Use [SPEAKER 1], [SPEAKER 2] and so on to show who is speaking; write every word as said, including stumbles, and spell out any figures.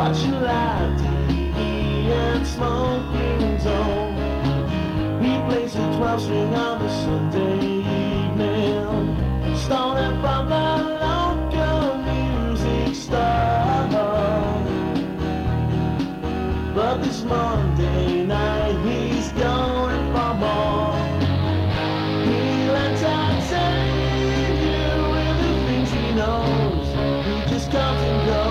[SPEAKER 1] watching live T V and smoking zone. He plays the twelve string on the Sunday evening, stolen from the local music store. But this Monday night he's going for more. He'll entertain you with the things he knows. He just comes and goes.